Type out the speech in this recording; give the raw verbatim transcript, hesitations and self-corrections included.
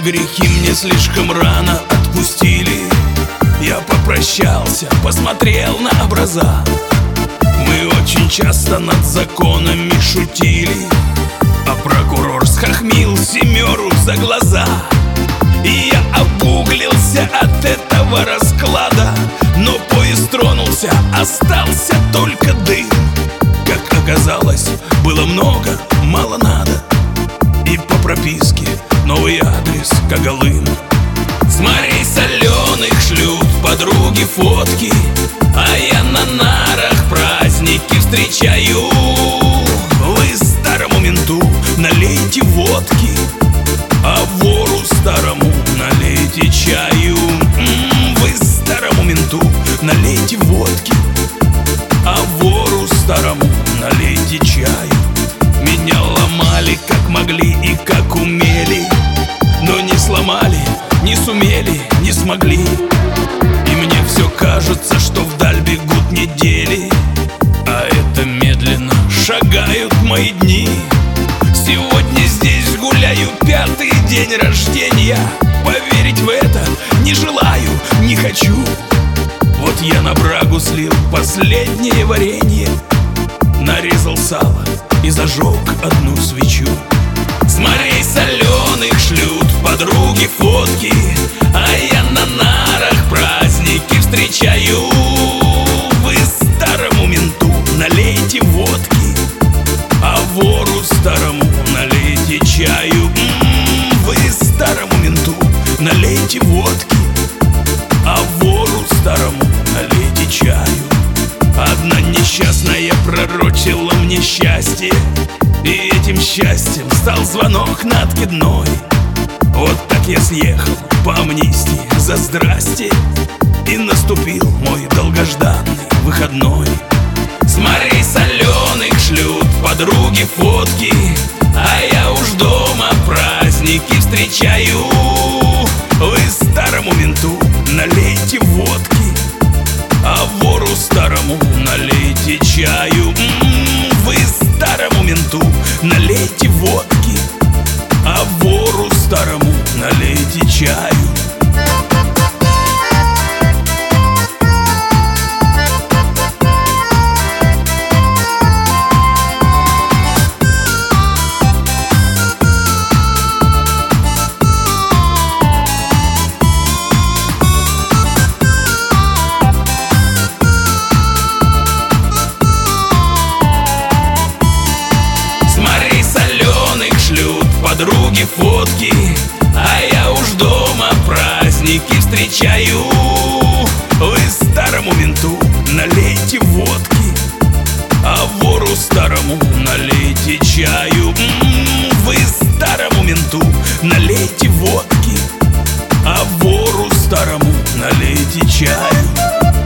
грехи мне слишком рано отпустили. Я попрощался, посмотрел на образа. Мы очень часто над законами шутили, а прокурор схохмил семеру за глаза. И я обуглился от этого расклада, но поезд тронулся, остался только дым. Как оказалось, было много, мало надо. И по прописке новый адрес Когалым. С морей соленых шлют подруги фотки, а я на нарах праздники встречаю. Вы старому менту налейте водки, а вору старому налейте чаю. М-м, вы старому менту налейте водки, а вору старому налейте чаю. Меня ломали как могли и как умели, но не сломали, не сумели, не смогли. И мне все кажется, что вдаль бегут недели, а это медленно шагают мои дни. Сегодня здесь гуляю, пятый день рождения. Поверить в это не желаю, не хочу. Вот я на брагу слил последнее варенье, нарезал сало и зажег одну свечу. С морей соленых шлют подруги фотки, а я на нарах праздники встречаю. Вы старому менту налейте водки, а вору старому налейте чаю. М-м, вы старому менту налейте водки, а вору старому налейте чаю. Одна несчастная пророчила мне счастье, и этим счастьем стал звонок на откидной. Вот так я съехал по амнистии за здрасте, и наступил мой долгожданный выходной. С морей соленых шлют подруги фотки, а я уж дома праздники встречаю. Вы старому менту налейте водки, а вору старому налейте чаю. М-м, вы старому менту налейте водки, а вору старому налейте чаю. Подруги фотки, а я уж дома праздники встречаю. Вы старому менту налейте водки, а вору старому налейте чаю. М-м, вы старому менту налейте водки, а вору старому налейте чаю.